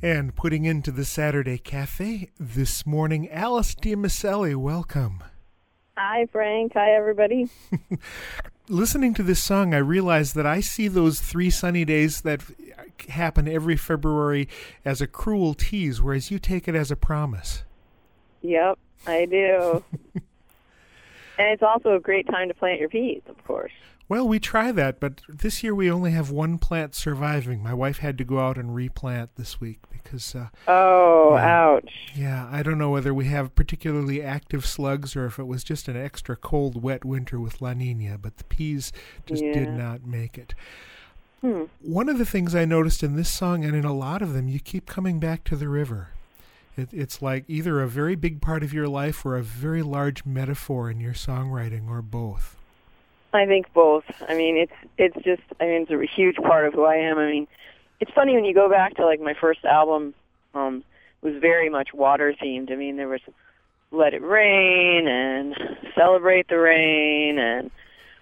And putting into the Saturday Cafe this morning, Alice DiMaselli, welcome. Hi, Frank. Hi, everybody. Listening to this song, I realize that I see those 3 sunny days that happen every February as a cruel tease, whereas you take it as a promise. Yep, I do. And it's also a great time to plant your peas, of course. Well, we try that, but this year we only have 1 plant surviving. My wife had to go out and replant this week because... ouch. Yeah, I don't know whether we have particularly active slugs or if it was just an extra cold, wet winter with La Nina, but the peas just did not make it. One of the things I noticed in this song and in a lot of them, you keep coming back to the river. It's like either a very big part of your life or a very large metaphor in your songwriting, or both. I think both. I mean, it's a huge part of who I am. I mean, it's funny when you go back to, like, my first album was very much water themed. I mean, there was Let It Rain and Celebrate the Rain and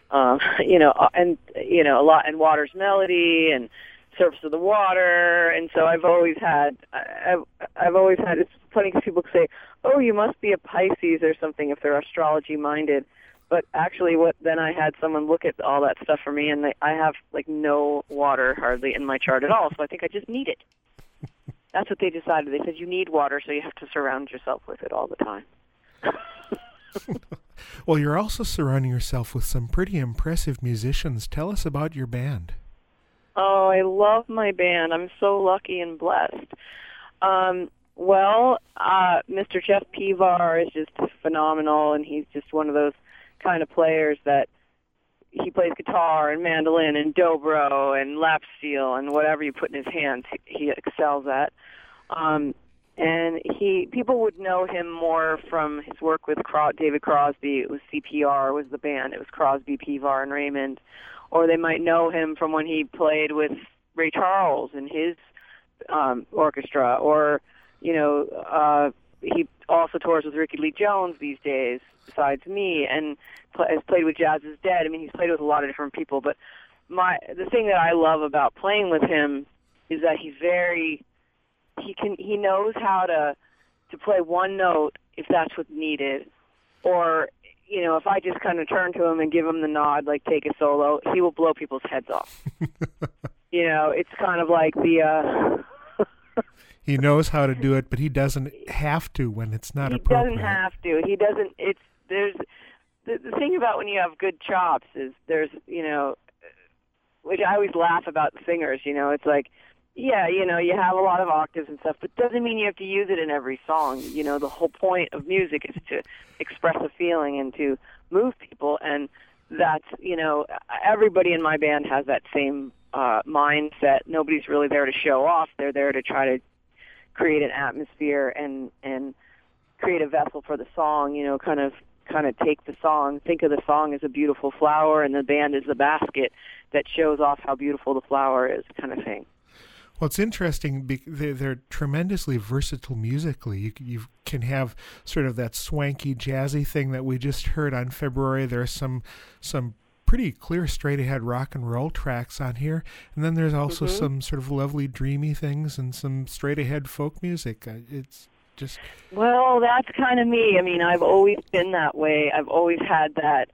a lot, and Water's Melody and Surface of the Water. And so I've always had, it's funny because people say, oh, you must be a Pisces or something if they're astrology minded. But actually, then I had someone look at all that stuff for me, and I have, like, no water hardly in my chart at all, so I think I just need it. That's what they decided. They said, you need water, so you have to surround yourself with it all the time. Well, you're also surrounding yourself with some pretty impressive musicians. Tell us about your band. Oh, I love my band. I'm so lucky and blessed. Mr. Jeff Pivar is just phenomenal, and he's just one of those kind of players that he plays guitar and mandolin and dobro and lap steel and whatever you put in his hands, he excels at. And people would know him more from his work with David Crosby. It was CPR was the band. It was Crosby, Pivar, and Raymond. Or they might know him from when he played with Ray Charles and his orchestra. Or, he also tours with Ricky Lee Jones these days, besides me, and has played with Jazz is Dead. I mean, he's played with a lot of different people, but the thing that I love about playing with him is that he knows how to play one note if that's what's needed, or if I just kind of turn to him and give him the nod, like take a solo, he will blow people's heads off. It's kind of like the he knows how to do it, but he doesn't have to when it's not appropriate. He doesn't have to. He doesn't. There's the thing about when you have good chops is there's which I always laugh about singers. It's like, you have a lot of octaves and stuff, but doesn't mean you have to use it in every song. The whole point of music is to express a feeling and to move people, and that's everybody in my band has that same mindset. Nobody's really there to show off. They're there to try to create an atmosphere and create a vessel for the song, kind of take the song, think of the song as a beautiful flower and the band as the basket that shows off how beautiful the flower is, kind of thing. Well, it's interesting. They're tremendously versatile musically. You can have sort of that swanky, jazzy thing that we just heard on February. There's some pretty clear, straight-ahead rock and roll tracks on here. And then there's also some sort of lovely, dreamy things and some straight-ahead folk music. It's just... Well, that's kind of me. I mean, I've always been that way. I've always had that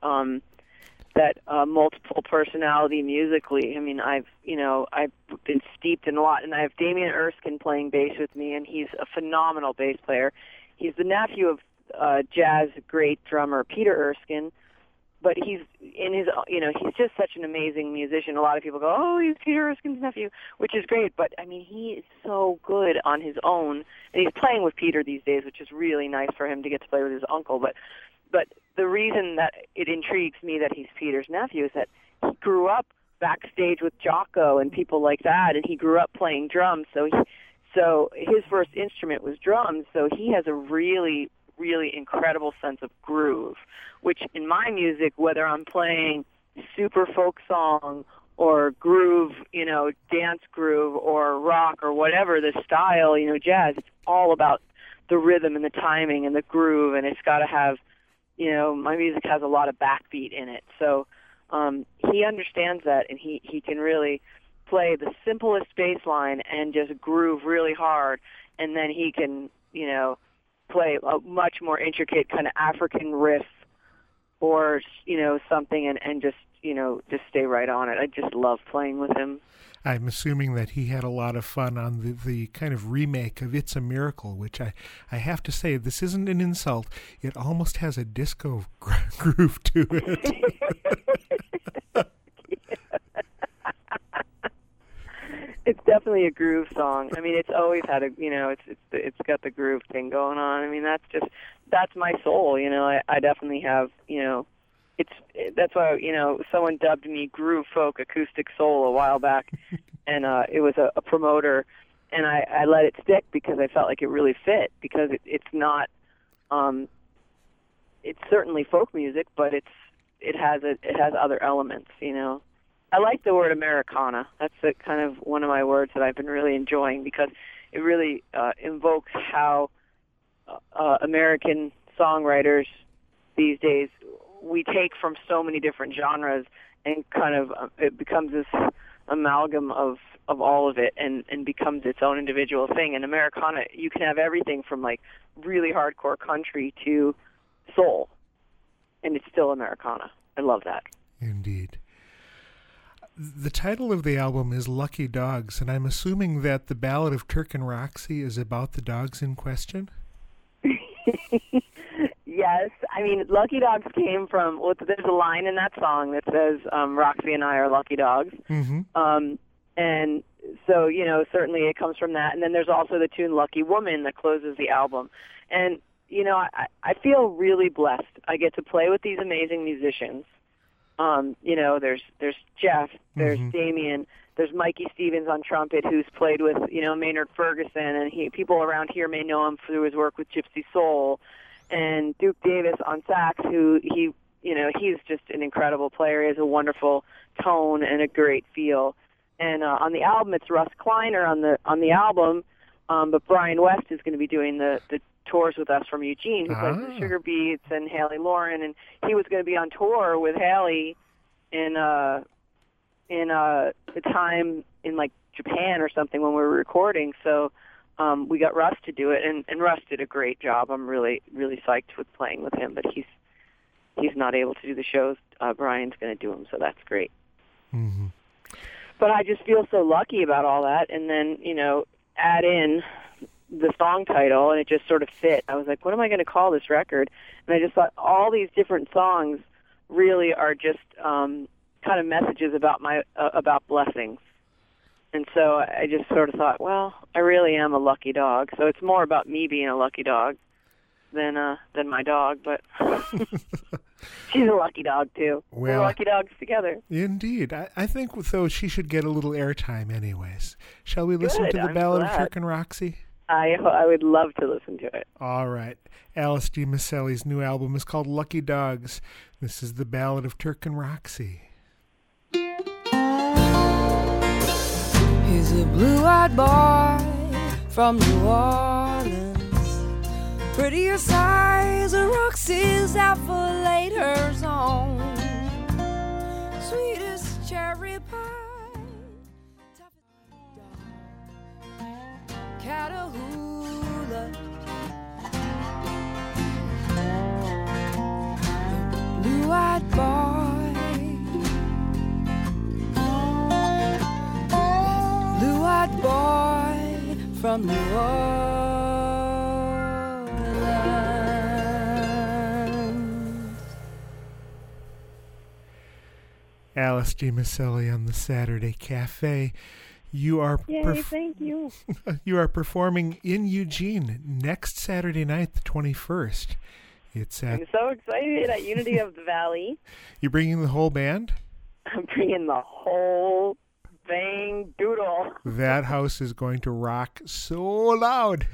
multiple personality musically. I mean, I've been steeped in a lot. And I have Damien Erskine playing bass with me, and he's a phenomenal bass player. He's the nephew of jazz great drummer Peter Erskine. But he's he's just such an amazing musician. A lot of people go, oh, he's Peter Erskine's nephew, which is great. But, I mean, he is so good on his own. And he's playing with Peter these days, which is really nice for him to get to play with his uncle. But the reason that it intrigues me that he's Peter's nephew is that he grew up backstage with Jocko and people like that, and he grew up playing drums. So his first instrument was drums, so he has a really, really incredible sense of groove, which in my music, whether I'm playing super folk song or groove, dance groove or rock or whatever the style, jazz, it's all about the rhythm and the timing and the groove, and it's got to have, my music has a lot of backbeat in it. So he understands that, and he can really play the simplest bass line and just groove really hard, and then he can, play a much more intricate kind of African riff or, something and just, just stay right on it. I just love playing with him. I'm assuming that he had a lot of fun on the kind of remake of It's a Miracle, which I have to say, this isn't an insult. It almost has a disco groove to it. It's definitely a groove song. I mean, it's always had it's got the groove thing going on. I mean, that's my soul. I definitely have, that's why, someone dubbed me Groove Folk Acoustic Soul a while back, and it was a promoter, and I let it stick because I felt like it really fit, because it's not, it's certainly folk music, but it has other elements, I like the word Americana. That's kind of one of my words that I've been really enjoying, because it really invokes how American songwriters these days, we take from so many different genres and kind of it becomes this amalgam of all of it and becomes its own individual thing. And Americana, you can have everything from like really hardcore country to soul, and it's still Americana. I love that. Indeed. The title of the album is Lucky Dogs, and I'm assuming that the Ballad of Turk and Roxy is about the dogs in question? Yes. I mean, Lucky Dogs came from, there's a line in that song that says, Roxy and I are lucky dogs. Mm-hmm. And so, certainly it comes from that. And then there's also the tune Lucky Woman that closes the album. And, I feel really blessed. I get to play with these amazing musicians. There's Jeff, there's Damien, there's Mikey Stevens on trumpet, who's played with, Maynard Ferguson, and people around here may know him through his work with Gypsy Soul, and Duke Davis on sax, who he's just an incredible player. He has a wonderful tone and a great feel. And on the album, it's Russ Kleiner on the album, but Brian West is going to be doing the tours with us from Eugene, who plays the Sugar Beats and Haley Lauren, and he was going to be on tour with Haley in a time in like Japan or something when we were recording. So we got Russ to do it, and Russ did a great job. I'm really, really psyched with playing with him, but he's not able to do the shows. Brian's going to do them, so that's great. Mm-hmm. But I just feel so lucky about all that, and then, add in the song title, and it just sort of fit. I was like, what am I going to call this record? And I just thought all these different songs really are just kind of messages about blessings. And so I just sort of thought, well, I really am a lucky dog. So it's more about me being a lucky dog than my dog, but she's a lucky dog too. We're lucky dogs together. Indeed. I think, though, she should get a little airtime anyways. Shall we listen to the Ballad of Turk and Roxy? I would love to listen to it. All right. Alice G. Maselli's new album is called Lucky Dogs. This is the Ballad of Turk and Roxy. He's a blue-eyed boy from New Orleans, prettiest eyes a Roxy's out for later on, sweetest cherry pie, Catahoula, blue-eyed boy, blue-eyed boy from New Orleans. Alice G. Maselli on the Saturday Cafe. You are thank you. You are performing in Eugene next Saturday night, the 21st. I'm so excited at Unity of the Valley. You bringing the whole band? I'm bringing the whole bang doodle. That house is going to rock so loud.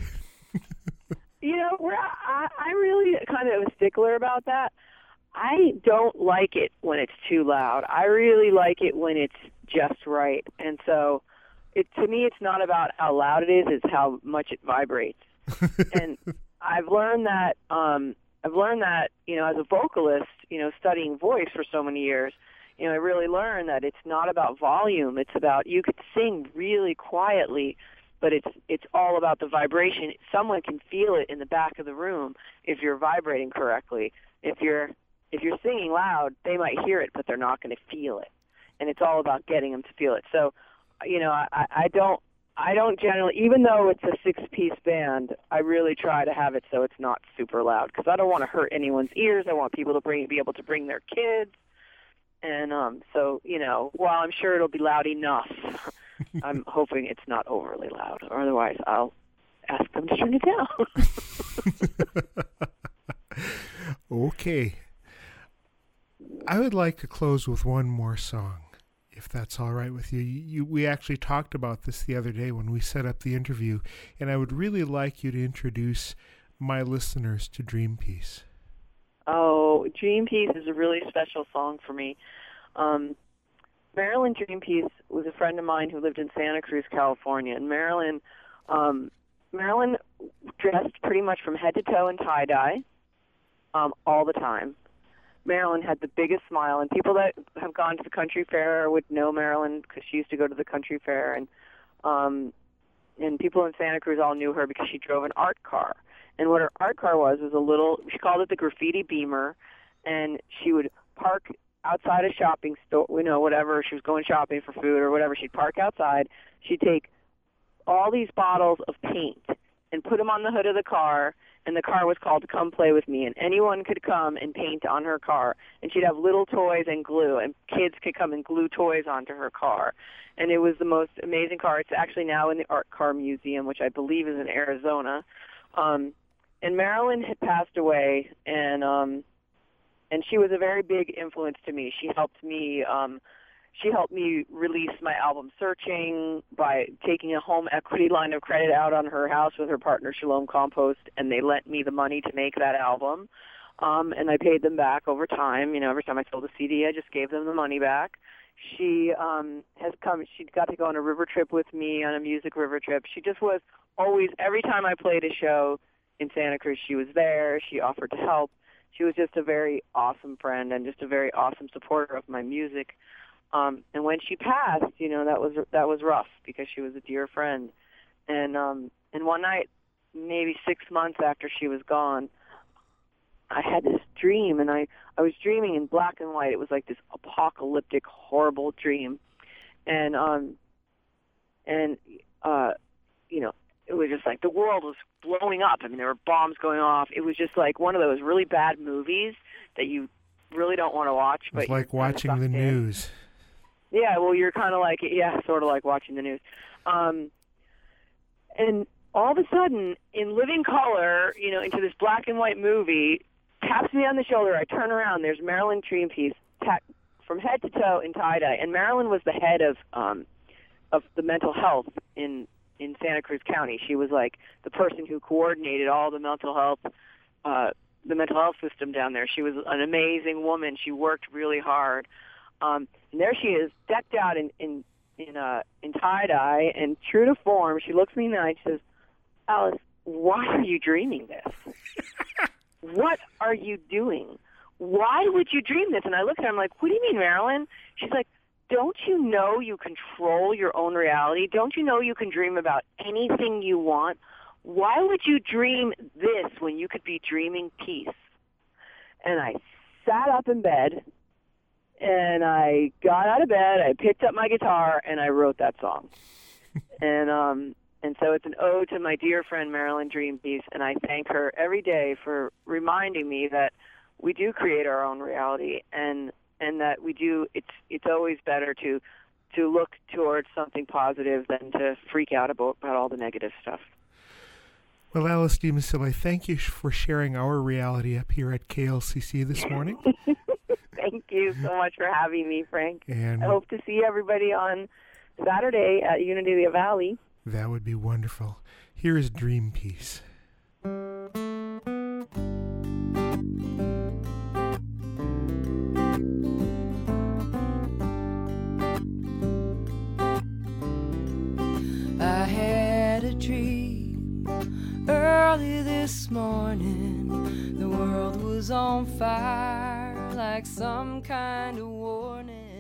I'm really kind of a stickler about that. I don't like it when it's too loud. I really like it when it's just right. And so, to me, it's not about how loud it is; it's how much it vibrates. And I've learned that. As a vocalist, studying voice for so many years, I really learned that it's not about volume. It's about, you could sing really quietly, but it's all about the vibration. Someone can feel it in the back of the room if you're vibrating correctly. If you're singing loud, they might hear it, but they're not going to feel it. And it's all about getting them to feel it. So, I don't generally, even though it's a 6-piece band, I really try to have it so it's not super loud, because I don't want to hurt anyone's ears. I want people to be able to bring their kids. And so, while I'm sure it'll be loud enough, I'm hoping it's not overly loud. Or otherwise, I'll ask them to turn it down. Okay. I would like to close with one more song, if that's all right with you. We actually talked about this the other day when we set up the interview, and I would really like you to introduce my listeners to Dream Piece. Oh, Dream Piece is a really special song for me. Marilyn Dream Piece was a friend of mine who lived in Santa Cruz, California. And Marilyn dressed pretty much from head to toe in tie-dye all the time. Marilyn had the biggest smile, and people that have gone to the country fair would know Marilyn because she used to go to the country fair. And people in Santa Cruz all knew her because she drove an art car. And what her art car was a little, she called it the Graffiti Beamer, and she would park outside a shopping store, whatever, she was going shopping for food or whatever, she'd park outside, she'd take all these bottles of paint and put them on the hood of the car, and the car was called Come Play With Me, and anyone could come and paint on her car, and she'd have little toys and glue, and kids could come and glue toys onto her car, and it was the most amazing car. It's actually now in the Art Car Museum, which I believe is in Arizona. And Marilyn had passed away, and she was a very big influence to me. She helped me release my album Searching by taking a home equity line of credit out on her house with her partner Shalom Compost, and they lent me the money to make that album. And I paid them back over time. Every time I sold a CD, I just gave them the money back. She she got to go on a river trip with me, on a music river trip. She just was always, every time I played a show in Santa Cruz, she was there. She offered to help. She was just a very awesome friend and just a very awesome supporter of my music. And when she passed, that was rough because she was a dear friend. And one night, maybe 6 months after she was gone, I had this dream, and I was dreaming in black and white. It was like this apocalyptic, horrible dream. And it was just like the world was blowing up. I mean, there were bombs going off. It was just like one of those really bad movies that you really don't want to watch. But it's like watching the news. Yeah, well, you're kind of like, sort of like watching the news. And all of a sudden, in living color, into this black and white movie, taps me on the shoulder. I turn around. There's Marilyn Dream Piece, from head to toe in tie-dye. And Marilyn was the head of the mental health in Santa Cruz County. She was like the person who coordinated all the mental health system down there. She was an amazing woman. She worked really hard. And there she is, decked out in tie-dye, and true to form, she looks me in the eye and she says, "Alice, why are you dreaming this? What are you doing? Why would you dream this?" And I look at her, I'm like, "What do you mean, Marilyn?" She's like, "Don't you know you control your own reality? Don't you know you can dream about anything you want? Why would you dream this when you could be dreaming peace?" And I sat up in bed, and I got out of bed, I picked up my guitar, and I wrote that song. And so it's an ode to my dear friend Marilyn Dream Piece, and I thank her every day for reminding me that we do create our own reality, and that we do. It's always better to look towards something positive than to freak out about all the negative stuff. Well, Alice DiMasilli, thank you for sharing our reality up here at KLCC this morning. Thank you so much for having me, Frank. And I hope to see everybody on Saturday at Unity Valley. That would be wonderful. Here is Dream Piece. I had a dream early this morning. The world was on fire like some kind of warning.